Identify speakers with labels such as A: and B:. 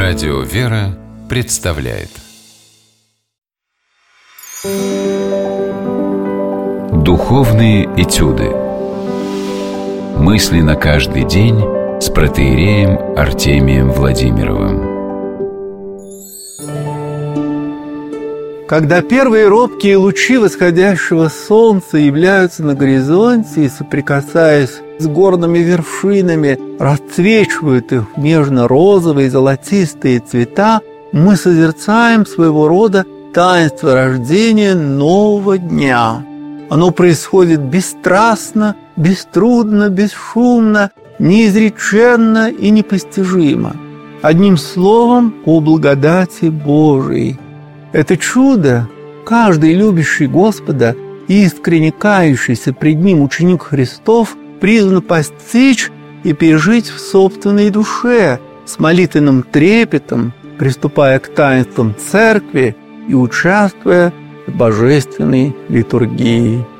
A: Радио «Вера» представляет Духовные этюды. Мысли на каждый день с протоиереем Артемием Владимировым.
B: Когда первые робкие лучи восходящего солнца являются на горизонте и, соприкасаясь с горными вершинами, расцвечивают их нежно-розовые и золотистые цвета, мы созерцаем своего рода таинство рождения нового дня. Оно происходит бесстрастно, беструдно, бесшумно, неизреченно и непостижимо. Одним словом, по благодати Божией. Это чудо каждый любящий Господа и искренне кающийся пред Ним ученик Христов призван постичь и пережить в собственной душе с молитвенным трепетом, приступая к таинствам Церкви и участвуя в божественной литургии.